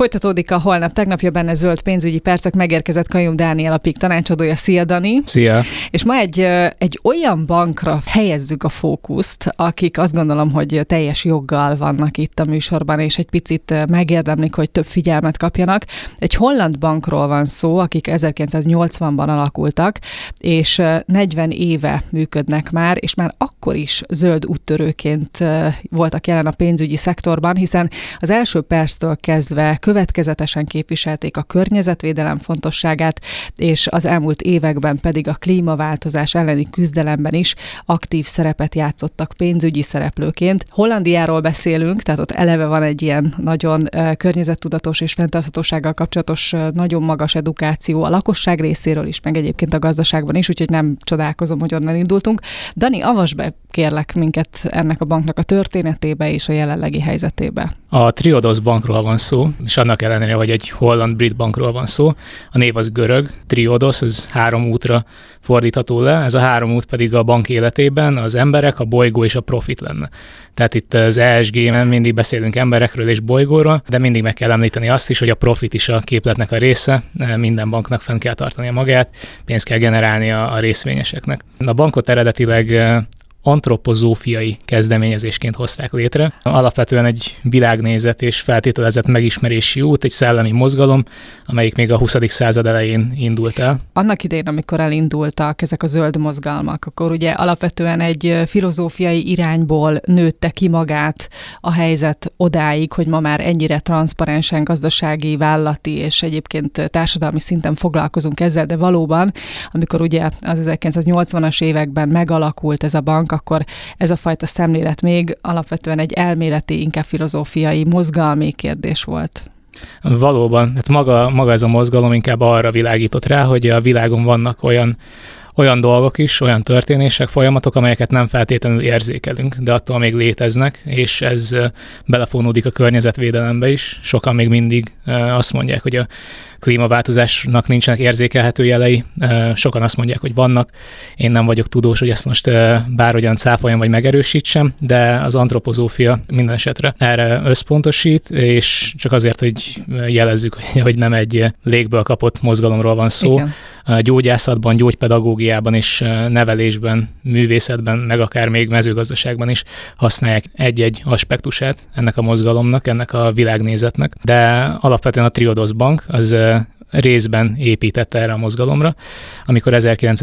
Folytatódik a holnap tegnapja benne zöld pénzügyi percek, megérkezett Kajum Dániel, a PIK tanácsadója. Szia, Dani! Szia! És ma egy olyan bankra helyezzük a fókuszt, akik azt gondolom, hogy teljes joggal vannak itt a műsorban, és egy picit megérdemlik, hogy több figyelmet kapjanak. Egy holland bankról van szó, akik 1980-ban alakultak, és 40 éve működnek már, és már akkor is zöld úttörőként voltak jelen a pénzügyi szektorban, hiszen az első perctől kezdve következetesen képviselték a környezetvédelem fontosságát, és az elmúlt években pedig a klímaváltozás elleni küzdelemben is aktív szerepet játszottak pénzügyi szereplőként. Hollandiáról beszélünk, tehát ott eleve van egy ilyen nagyon környezettudatos és fenntarthatósággal kapcsolatos nagyon magas edukáció a lakosság részéről is, meg egyébként a gazdaságban is, úgyhogy nem csodálkozom, hogy onnan indultunk. Dani, avasd be kérlek minket ennek a banknak a történetébe és a jelenlegi helyzetébe. A Triodos bankról van szó, és annak ellenére, hogy egy holland-brit bankról van szó. A név az görög, Triodos, ez 3 útra fordítható le, ez a 3 út pedig a bank életében az emberek, a bolygó és a profit lenne. Tehát itt az ESG-ben mindig beszélünk emberekről és bolygóról, de mindig meg kell említeni azt is, hogy a profit is a képletnek a része, minden banknak fenn kell tartania magát, pénzt kell generálni a részvényeseknek. A bankot eredetileg antropozófiai kezdeményezésként hozták létre. Alapvetően egy világnézet és feltételezett megismerési út, egy szellemi mozgalom, amelyik még a 20. század elején indult el. Annak idején, amikor elindultak ezek a zöld mozgalmak, akkor ugye alapvetően egy filozófiai irányból nőtte ki magát a helyzet odáig, hogy ma már ennyire transzparensen gazdasági, vállalati és egyébként társadalmi szinten foglalkozunk ezzel, de valóban, amikor ugye az 1980-as években megalakult ez a bank, akkor ez a fajta szemlélet még alapvetően egy elméleti, inkább filozófiai, mozgalmi kérdés volt. Valóban, hát maga ez a mozgalom inkább arra világított rá, hogy a világon vannak olyan dolgok is, olyan történések, folyamatok, amelyeket nem feltétlenül érzékelünk, de attól még léteznek, és ez belefonódik a környezetvédelembe is. Sokan még mindig azt mondják, hogy a klímaváltozásnak nincsenek érzékelhető jelei, sokan azt mondják, hogy vannak. Én nem vagyok tudós, hogy ezt most bárhogyan cáfoljam vagy megerősítsem, de az antropozófia minden esetre erre összpontosít, és csak azért, hogy jelezzük, hogy nem egy légből kapott mozgalomról van szó. Igen. Gyógyászatban, gyógypedagógiában és nevelésben, művészetben, meg akár még mezőgazdaságban is használják egy-egy aspektusát ennek a mozgalomnak, ennek a világnézetnek. De alapvetően a Triodos Bank az részben épített erre a mozgalomra, amikor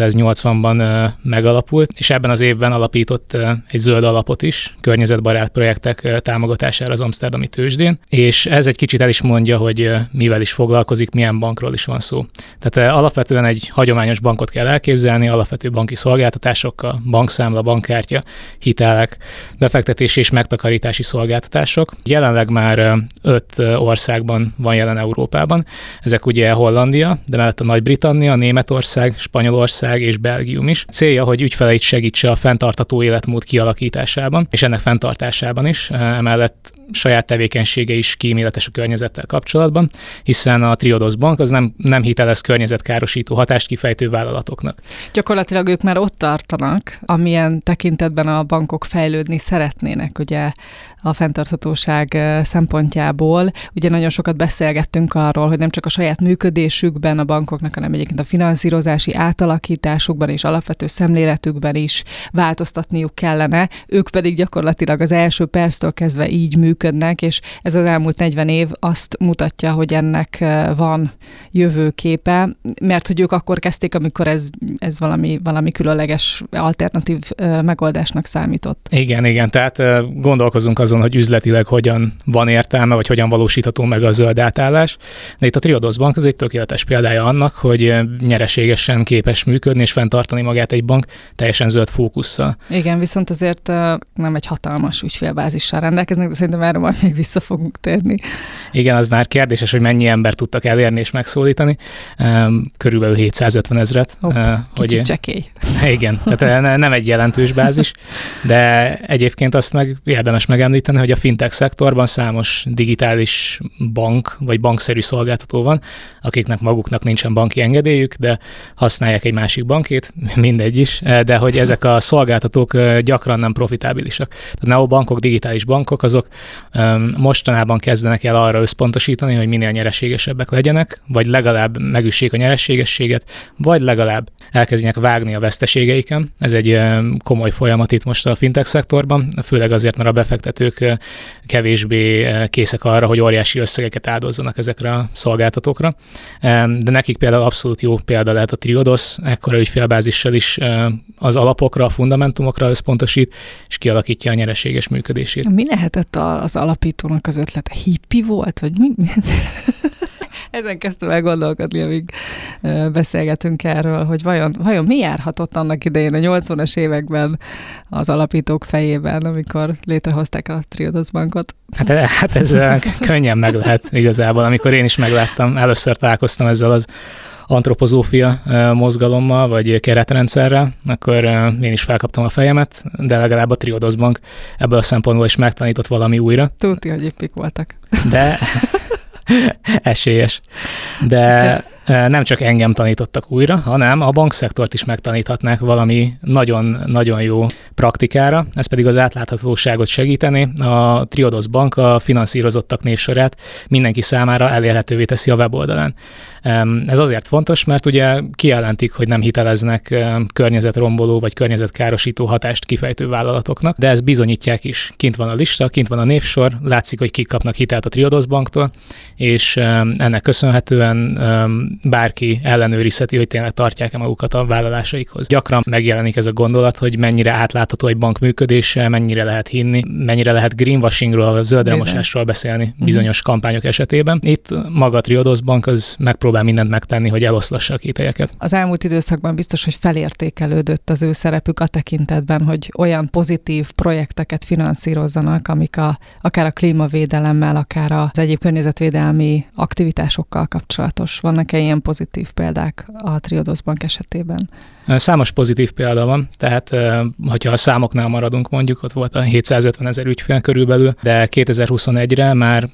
1980-ban megalapult, és ebben az évben alapított egy zöld alapot is, környezetbarát projektek támogatására az amszterdami tőzsdén, és ez egy kicsit el is mondja, hogy mivel is foglalkozik, milyen bankról is van szó. Tehát alapvetően egy hagyományos bankot kell elképzelni, alapvető banki szolgáltatásokkal, bankszámla, bankkártya, hitelek, befektetési és megtakarítási szolgáltatások. Jelenleg már 5 országban van jelen Európában. Ezek ugye Hollandia, de mellett a Nagy-Britannia, Németország, Spanyolország és Belgium is. Célja, hogy ügyfeleit segítse a fenntartható életmód kialakításában, és ennek fenntartásában is. Emellett saját tevékenysége is kíméletes a környezettel kapcsolatban, hiszen a Triodos Bank az nem hitelez környezetkárosító hatást kifejtő vállalatoknak. Gyakorlatilag ők már ott tartanak, amilyen tekintetben a bankok fejlődni szeretnének, ugye a fenntarthatóság szempontjából. Ugye nagyon sokat beszélgettünk arról, hogy nem csak a saját működésükben a bankoknak, hanem egyébként a finanszírozási átalakításukban és alapvető szemléletükben is változtatniuk kellene. Ők pedig gyakorlatilag az első perctől kezdve így működnek, és ez az elmúlt 40 év azt mutatja, hogy ennek van jövőképe, mert hogy ők akkor kezdték, amikor ez valami különleges alternatív megoldásnak számított. Igen, tehát gondolkozunk azon, hogy üzletileg hogyan van értelme, vagy hogyan valósítható meg a zöld átállás. De itt a Triodos Bank az egy tökéletes példája annak, hogy nyereségesen képes működni és fenntartani magát egy bank teljesen zöld fókusszal. Igen, viszont azért nem egy hatalmas ügyfélbázissal rendelkeznek, de szerintem erre majd még vissza fogunk térni. Igen, az már kérdéses, hogy mennyi embert tudtak elérni és megszólítani. Körülbelül 750 000. Kicsit csekély. Igen, tehát nem egy jelentős bázis, de egyébként azt meg érdemes megemlíteni, hogy a fintech szektorban számos digitális bank vagy bankszerű szolgáltató van, akiknek maguknak nincsen banki engedélyük, de használják egy másik bankét, mindegy is, de hogy ezek a szolgáltatók gyakran nem profitábilisak. Tehát neobankok, digitális bankok, azok mostanában kezdenek el arra összpontosítani, hogy minél nyereségesebbek legyenek, vagy legalább megüssék a nyereségességet, vagy legalább elkezdjenek vágni a veszteségeiken. Ez egy komoly folyamat itt most a fintech szektorban, főleg azért, mert a befektetők kevésbé készek arra, hogy óriási összegeket áldozzanak ezekre a szolgáltatókra. De nekik például abszolút jó példa lehet a Triodos, ekkora ügyfélbázissal is az alapokra, a fundamentumokra összpontosít, és kialakítja a nyereséges működését. Mi lehetett az alapítónak az ötlete? Hippi volt, vagy mi? Ezen kezdtem el gondolkodni, amíg beszélgetünk erről, hogy vajon mi járhatott annak idején a 80-as években az alapítók fejében, amikor létrehozták a Triodos bankot? Hát ez könnyen meg lehet igazából. Amikor én is megláttam, először találkoztam ezzel az antropozófia mozgalommal, vagy keretrendszerrel, akkor én is felkaptam a fejemet, de legalább a Triodos bank ebből a szempontból is megtanított valami újra. Tudti, hogy hippik voltak. De esélyes. De nem csak engem tanítottak újra, hanem a bankszektort is megtaníthatnák valami nagyon-nagyon jó praktikára, ez pedig az átláthatóságot segíteni. A Triodos bank a finanszírozottak névsorát mindenki számára elérhetővé teszi a weboldalán. Ez azért fontos, mert ugye kijelentik, hogy nem hiteleznek környezetromboló vagy környezetkárosító hatást kifejtő vállalatoknak, de ezt bizonyítják is. Kint van a lista, kint van a névsor, látszik, hogy kik kapnak hitelt a Triodos banktól, és ennek köszönhetően bárki ellenőrizheti, hogy tényleg tartják-e magukat a vállalásaikhoz. Gyakran megjelenik ez a gondolat, hogy mennyire átlátható egy bank működése, mennyire lehet hinni, mennyire lehet greenwashingról, a zöldremosásról beszélni bizonyos kampányok esetében. Itt maga a Triodos bank az megpróbál mindent megtenni, hogy eloszlassa a kételyeket. Az elmúlt időszakban biztos, hogy felértékelődött az ő szerepük a tekintetben, hogy olyan pozitív projekteket finanszírozzanak, amik akár a klímavédelemmel, akár az egyéb környezetvédelmi aktivitásokkal kapcsolatos. Vannak-e ilyen pozitív példák a Triodos bank esetében? Számos pozitív példa van, tehát hogyha a számoknál maradunk mondjuk, ott volt a 750 000 ügyfél körülbelül, de 2021-re már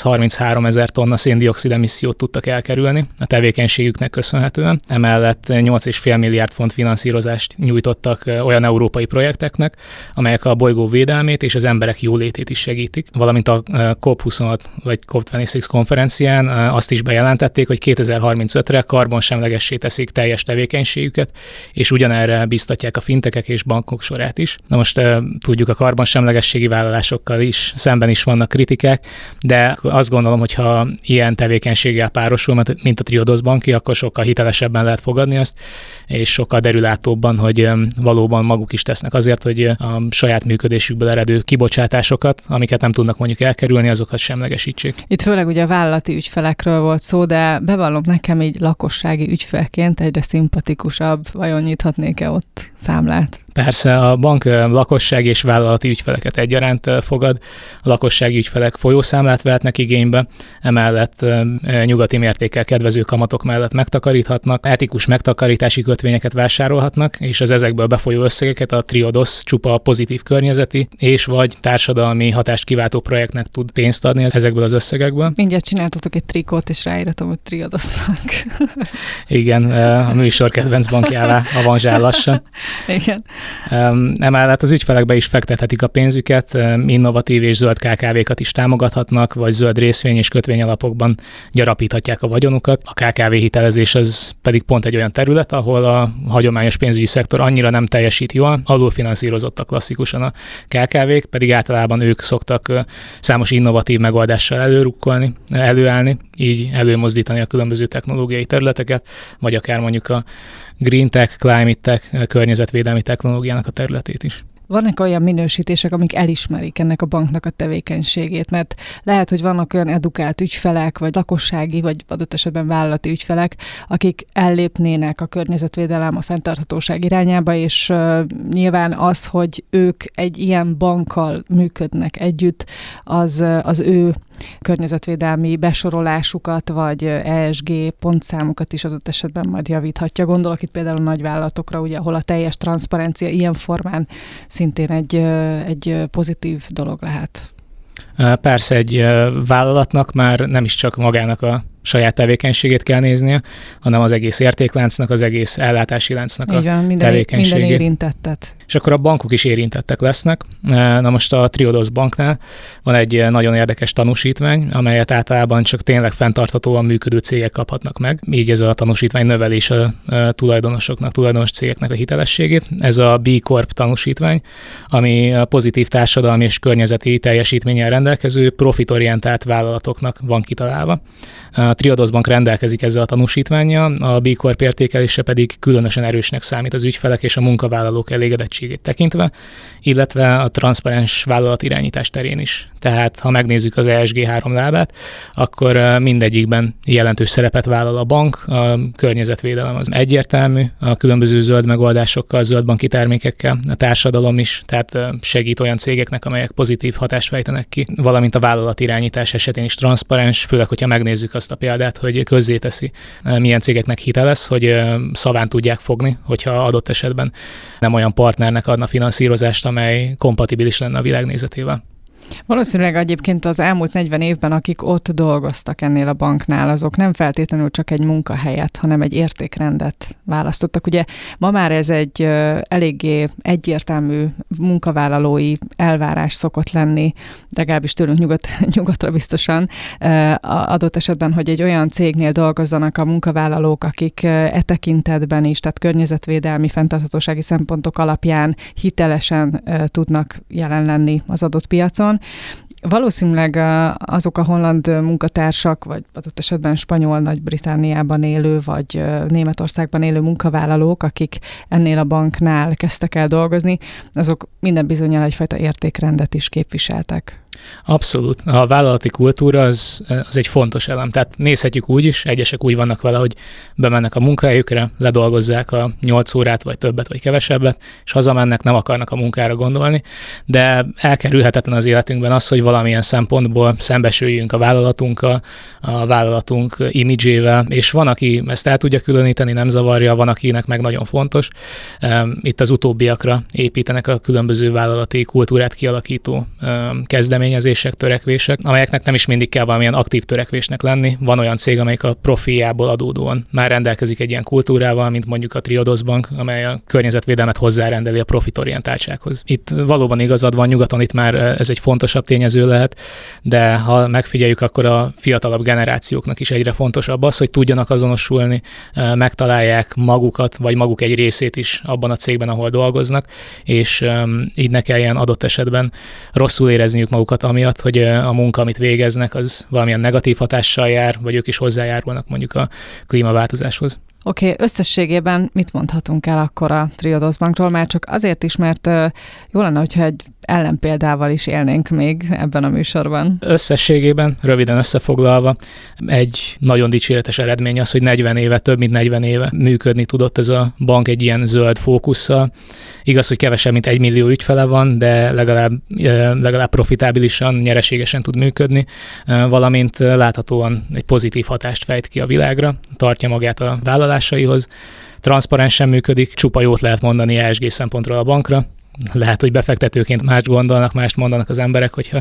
933 000 tonna széndioxid emissziót tudtak elkerülni a tevékenységüknek köszönhetően. Emellett 8,5 milliárd font finanszírozást nyújtottak olyan európai projekteknek, amelyek a bolygó védelmét és az emberek jólétét is segítik, valamint a COP26 vagy COP26 konferencián azt is bejelentették, hogy 2035-re karbonsemlegessé teszik teljes tevékenységüket, és ugyanerre biztatják a fintekek és bankok sorát is. Na most tudjuk, a karbonsemlegességi vállalásokkal is szemben is vannak kritikák, de azt gondolom, hogy ha ilyen tevékenységgel párosul, mint a Triodos banki, akkor sokkal hitelesebben lehet fogadni azt, és sokkal derülátóbban, hogy valóban maguk is tesznek azért, hogy a saját működésükből eredő kibocsátásokat, amiket nem tudnak mondjuk elkerülni, azokat semlegesítsék. Itt főleg ugye a vállalati ügyfelekről volt szó, de bevallom, nekem így lakossági ügyfelként egyre szimpatikusabb, vajon nyithatnék-e ott számlát? Persze, a bank lakossági és vállalati ügyfeleket egyaránt fogad. A lakossági ügyfelek folyószámlát vehetnek igénybe, emellett nyugati mértékkel kedvező kamatok mellett megtakaríthatnak, etikus megtakarítási kötvényeket vásárolhatnak, és az ezekből befolyó összegeket a Triodos csupa pozitív környezeti és vagy társadalmi hatást kiváltó projektnek tud pénzt adni ezekből az összegekből. Mindjárt csináltatok egy trikót, és ráíratom, hogy Triodosnak. Igen, a műsor kedvenc bankjává avanzsál lassan. Igen. Emellett az ügyfelekbe is fektethetik a pénzüket, innovatív és zöld KKV-kat is támogathatnak, vagy zöld részvény- és kötvényalapokban gyarapíthatják a vagyonukat. A KKV hitelezés az pedig pont egy olyan terület, ahol a hagyományos pénzügyi szektor annyira nem teljesít jól, alulfinanszírozottak klasszikusan a KKV-k, pedig általában ők szoktak számos innovatív megoldással előállni, így előmozdítani a különböző technológiai területeket, vagy akár mondjuk a green tech, climate tech, környezetvédelmi technológiának a területét is. Vannak olyan minősítések, amik elismerik ennek a banknak a tevékenységét, mert lehet, hogy vannak olyan edukált ügyfelek, vagy lakossági, vagy adott esetben vállalati ügyfelek, akik ellépnének a környezetvédelem, a fenntarthatóság irányába, és nyilván az, hogy ők egy ilyen bankkal működnek együtt, az ő környezetvédelmi besorolásukat, vagy ESG pontszámukat is adott esetben majd javíthatja. Gondolok itt például nagyvállalatokra, ugye, ahol a teljes transzparencia ilyen formán szintén egy pozitív dolog lehet. Persze egy vállalatnak már nem is csak magának a saját tevékenységét kell néznie, hanem az egész értékláncnak, az egész ellátási láncnak a tevékenységét. Minden érintettet. És akkor a bankok is érintettek lesznek. Na most a Triodos banknál van egy nagyon érdekes tanúsítvány, amelyet általában csak tényleg fenntarthatóan működő cégek kaphatnak meg. Így ez a tanúsítvány növelés a tulajdonos cégeknek a hitelességét. Ez a B Corp tanúsítvány, ami a pozitív társadalmi és környezeti teljesítménnyel rendelkező profitorientált vállalatoknak van kitalálva. A Triodos Bank rendelkezik ezzel a tanúsítvánnyal, a B Corp értékelése pedig különösen erősnek számít az ügyfelek és a munkavállalók elégedettségét tekintve, illetve a transzparens vállalatirányítás terén is. Tehát, ha megnézzük az ESG 3 lábát, akkor mindegyikben jelentős szerepet vállal a bank, a környezetvédelem az egyértelmű, a különböző zöld megoldásokkal, zöld banki termékekkel, a társadalom is, tehát segít olyan cégeknek, amelyek pozitív hatást fejtenek ki, valamint a vállalatirányítás esetén is transzparens, főleg, hogyha megnézzük azt a példát, hogy közzéteszi, milyen cégeknek hitelez, hogy szaván tudják fogni, hogyha adott esetben nem olyan partnernek adna finanszírozást, amely kompatibilis lenne a világnézetével. Valószínűleg egyébként az elmúlt 40 évben, akik ott dolgoztak ennél a banknál, azok nem feltétlenül csak egy munkahelyet, hanem egy értékrendet választottak. Ugye ma már ez egy eléggé egyértelmű munkavállalói elvárás szokott lenni, legalábbis tőlünk nyugatra biztosan, adott esetben, hogy egy olyan cégnél dolgozzanak a munkavállalók, akik tekintetben is, tehát környezetvédelmi, fenntarthatósági szempontok alapján hitelesen tudnak jelen lenni az adott piacon. Valószínűleg azok a holland munkatársak, vagy adott esetben spanyol, Nagy-Britanniában élő, vagy Németországban élő munkavállalók, akik ennél a banknál kezdtek el dolgozni, azok minden bizonnyal egyfajta értékrendet is képviseltek. Abszolút. A vállalati kultúra az egy fontos elem. Tehát nézhetjük úgy is, egyesek úgy vannak vele, hogy bemennek a munkahelyükre, ledolgozzák a 8 órát, vagy többet, vagy kevesebbet, és hazamennek, nem akarnak a munkára gondolni, de elkerülhetetlen az életünkben az, hogy valamilyen szempontból szembesüljünk a vállalatunkkal, a vállalatunk imidzsével, és van, aki ezt el tudja különíteni, nem zavarja, van, akinek meg nagyon fontos. Itt az utóbbiakra építenek a különböző vállalati kultúrát kialakító kezdeményezések, törekvések, amelyeknek nem is mindig kell valamilyen aktív törekvésnek lenni. Van olyan cég, amelyik a profiából adódóan már rendelkezik egy ilyen kultúrával, mint mondjuk a Triodos Bank, amely a környezetvédelmet hozzárendeli a profitorientáltsághoz. Itt valóban igazad van, nyugaton itt már ez egy fontosabb tényező lehet, de ha megfigyeljük, akkor a fiatalabb generációknak is egyre fontosabb az, hogy tudjanak azonosulni, megtalálják magukat, vagy maguk egy részét is abban a cégben, ahol dolgoznak, és így ne kelljen adott esetben rosszul érezniük magukat amiatt, hogy a munka, amit végeznek, az valamilyen negatív hatással jár, vagy ők is hozzájárulnak mondjuk a klímaváltozáshoz. Oké, összességében mit mondhatunk el akkor a Triodos Bankról? Már csak azért is, mert jó lenne, hogyha egy ellenpéldával is élnénk még ebben a műsorban. Összességében, röviden összefoglalva, egy nagyon dicséretes eredmény az, hogy 40 éve, több mint 40 éve működni tudott ez a bank egy ilyen zöld fókusszal. Igaz, hogy kevesebb, mint 1 millió ügyfele van, de legalább profitábilisan, nyereségesen tud működni, valamint láthatóan egy pozitív hatást fejt ki a világra, tartja magát a vállalásaihoz, transzparensen működik, csupa jót lehet mondani ESG szempontról a bankra. Lehet, hogy befektetőként mást gondolnak, mást mondanak az emberek, hogyha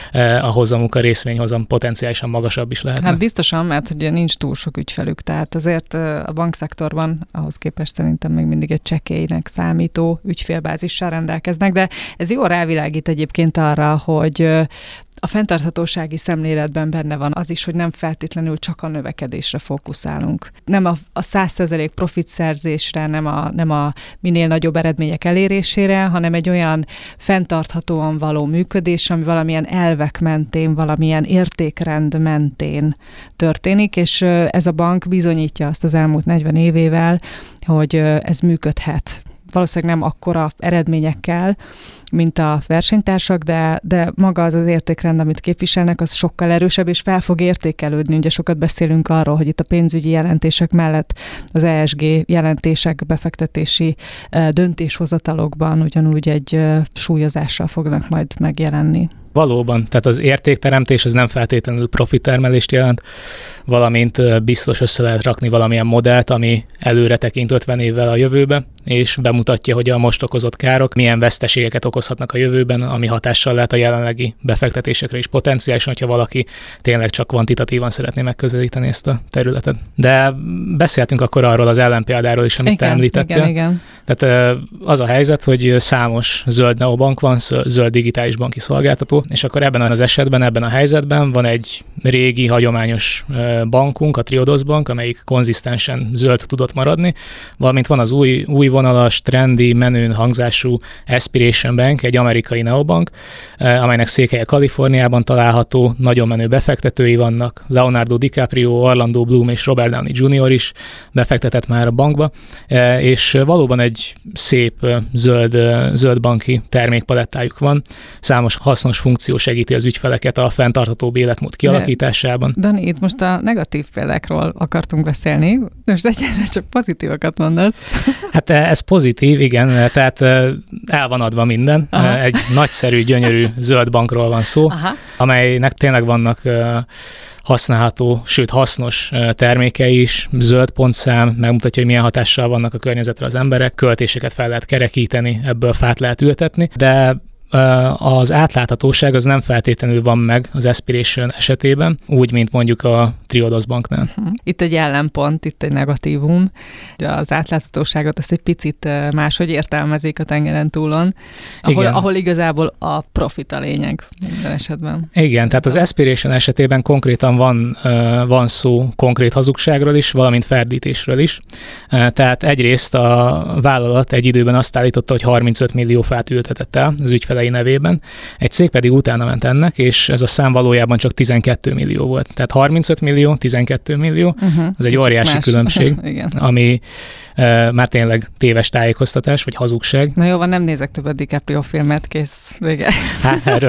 a hozamuk, a részvényhozam potenciálisan magasabb is lehetne. Hát biztosan, mert ugye nincs túl sok ügyfelük, tehát azért a bankszektorban ahhoz képest szerintem még mindig egy csekélynek számító ügyfélbázissal rendelkeznek, de ez jól rávilágít egyébként arra, hogy a fenntarthatósági szemléletben benne van az is, hogy nem feltétlenül csak a növekedésre fókuszálunk. Nem a 100% profitszerzésre, nem a minél nagyobb eredmények elérésére, hanem egy olyan fenntarthatóan való működés, ami valamilyen elvek mentén, valamilyen értékrend mentén történik, és ez a bank bizonyítja azt az elmúlt 40 évével, hogy ez működhet. Valószínűleg nem akkora eredményekkel, mint a versenytársak, de maga az értékrend, amit képviselnek, az sokkal erősebb, és fel fog értékelődni. Ugye sokat beszélünk arról, hogy itt a pénzügyi jelentések mellett az ESG jelentések, befektetési döntéshozatalokban ugyanúgy egy súlyozással fognak majd megjelenni. Valóban, tehát az értékteremtés az nem feltétlenül profittermelést jelent. valamint biztos össze lehet rakni valamilyen modellt, ami előre tekint 50 évvel a jövőbe, és bemutatja, hogy a most okozott károk milyen veszteségeket okozhatnak a jövőben, ami hatással lehet a jelenlegi befektetésekre is potenciálisan, hogyha valaki tényleg csak kvantitatívan szeretné megközelíteni ezt a területet. De beszéltünk akkor arról az ellenpéldáról is, amit te említettél. Igen. Tehát az a helyzet, hogy számos zöld neobank van, zöld digitális banki szolgáltató, és akkor ebben az esetben, ebben a helyzetben van egy régi, hagyományos bankunk, a Triodos Bank, amelyik konzisztensen zöld tudott maradni, valamint van az új vonalas, trendi, menőn hangzású Aspiration Bank, egy amerikai neobank, amelynek székhelye Kaliforniában található, nagyon menő befektetői vannak, Leonardo DiCaprio, Orlando Bloom és Robert Downey Jr. is befektetett már a bankba, és valóban egy szép zöld banki termékpalettájuk van. Számos hasznos funkció segíti az ügyfeleket a fenntartható életmód kialakításában. Dani, itt most a negatív példákról akartunk beszélni, de most egyáltalán csak pozitívakat mondasz. Hát ez pozitív, igen, tehát el van adva minden. Aha. Egy nagyszerű, gyönyörű zöld bankról van szó, aha, amelynek tényleg vannak használható, sőt hasznos termékei is, zöld pontszám, megmutatja, hogy milyen hatással vannak a környezetre az emberek, költéseket fel lehet kerekíteni, ebből fát lehet ültetni, de az átláthatóság az nem feltétlenül van meg az Aspiration esetében, úgy, mint mondjuk a Triodos Banknál. Itt egy ellenpont, itt egy negatívum. Az átláthatóságot ezt egy picit máshogy értelmezik a tengeren túlon, ahol igazából a profit a lényeg minden esetben. Igen, tehát az Aspiration esetében konkrétan van szó konkrét hazugságról is, valamint ferdítésről is. Tehát egyrészt a vállalat egy időben azt állította, hogy 35 millió fát ültetett el az ügyfelei nevében. Egy cég pedig utána ment ennek, és ez a szám valójában csak 12 millió volt. Tehát 35 millió, 12 millió, az egy óriási különbség, ami már tényleg téves tájékoztatás, vagy hazugság. Na jó, van, nem nézek többet DiCaprio filmet, kész, vége. Hát erről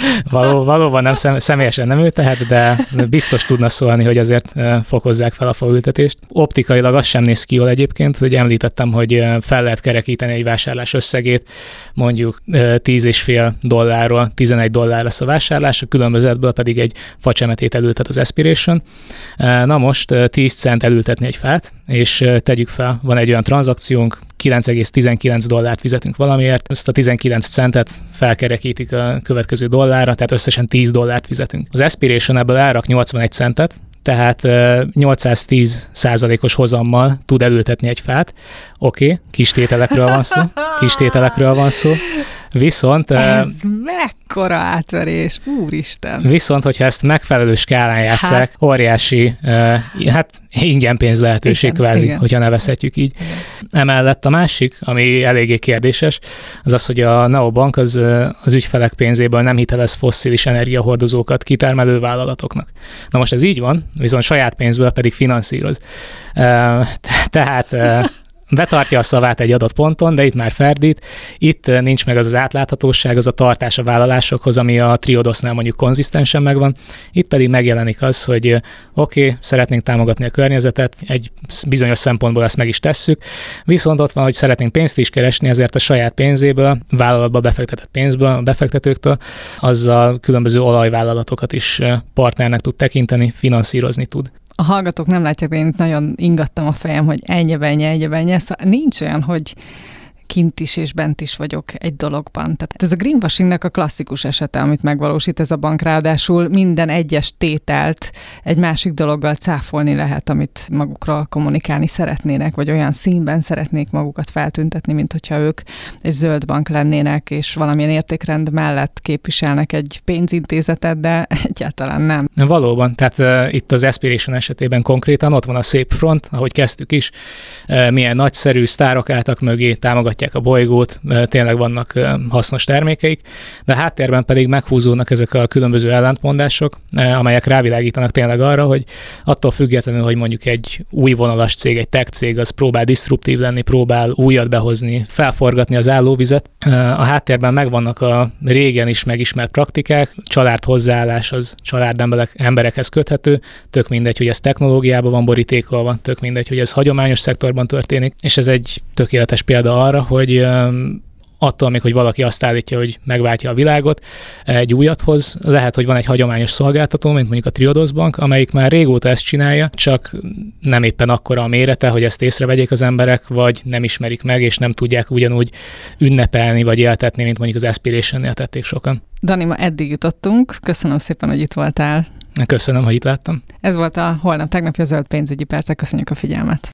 valóban nem személyesen nem ő tehet, de biztos tudna szólni, hogy azért fokozzák fel a faültetést. Optikailag az sem néz ki jól egyébként, hogy említettem, hogy fel lehet kerekíteni egy vásárlás összegét, mondjuk $10,5 $11 lesz a vásárlás, a különbözetből pedig egy facsemetét elültet az Aspiration. Na most 10 cent elültetni egy fát, és tegyük fel, van egy olyan tranzakciónk, $9,19 fizetünk valamiért, ezt a 19 centet felkerekítik a következő dollárra, tehát összesen $10 fizetünk. Az Aspiration ebből elrak 81 centet, tehát 810%-os hozammal tud elültetni egy fát. Oké, kis tételekről van szó. Viszont... Ez mekkora átverés, úristen! Viszont, hogyha ezt megfelelő skálán játsszák, óriási, ingyen pénz lehetőség kvázi, hogyha nevezhetjük így. Igen. Emellett a másik, ami eléggé kérdéses, az az, hogy a neobank az ügyfelek pénzéből nem hitelez fosszilis energiahordozókat kitermelő vállalatoknak. Na most ez így van, viszont saját pénzből pedig finanszíroz. Tehát... betartja a szavát egy adott ponton, de itt már ferdít. Itt nincs meg az átláthatóság, az a tartás a vállalásokhoz, ami a Triodosnál mondjuk konzisztensen megvan. Itt pedig megjelenik az, hogy oké, szeretnénk támogatni a környezetet, egy bizonyos szempontból ezt meg is tesszük, viszont ott van, hogy szeretnénk pénzt is keresni, ezért a saját pénzéből, vállalatba befektetett pénzből, a befektetőktől, azzal különböző olajvállalatokat is partnernek tud tekinteni, finanszírozni tud. A hallgatók nem látják, de én itt nagyon ingattam a fejem, hogy ennyi. Szóval nincs olyan, hogy kint is és bent is vagyok egy dologban. Tehát ez a greenwashingnek a klasszikus esete, amit megvalósít ez a bank, ráadásul minden egyes tételt egy másik dologgal cáfolni lehet, amit magukról kommunikálni szeretnének, vagy olyan színben szeretnék magukat feltüntetni, mint hogyha ők egy zöld bank lennének, és valamilyen értékrend mellett képviselnek egy pénzintézetet, de egyáltalán nem. Valóban, tehát itt az Aspiration esetében konkrétan ott van a szép front, ahogy kezdtük is, milyen nagyszerű sztárok álltak mögé, támogatják a bolygót, tényleg vannak hasznos termékeik, de a háttérben pedig meghúzódnak ezek a különböző ellentmondások, amelyek rávilágítanak tényleg arra, hogy attól függetlenül, hogy mondjuk egy új vonalas cég, egy tech cég, az próbál disztruptív lenni, próbál újat behozni, felforgatni az állóvizet. A háttérben megvannak a régen is megismert praktikák, család hozzáállás az család emberekhez köthető, tök mindegy, hogy ez technológiában van borítékolva, tök mindegy, hogy ez hagyományos szektorban történik, és ez egy tökéletes példa arra, hogy attól még, hogy valaki azt állítja, hogy megváltja a világot, egy újat hoz. Lehet, hogy van egy hagyományos szolgáltató, mint mondjuk a Triodos Bank, amelyik már régóta ezt csinálja, csak nem éppen akkora a mérete, hogy ezt észrevegyék az emberek, vagy nem ismerik meg, és nem tudják ugyanúgy ünnepelni, vagy éltetni, mint mondjuk az Aspiration-nél tették sokan. Dani, ma eddig jutottunk. Köszönöm szépen, hogy itt voltál. Köszönöm, hogy itt láttam. Ez volt a Holnap tegnapi a Zöld pénzügyi percek. Köszönjük a figyelmet.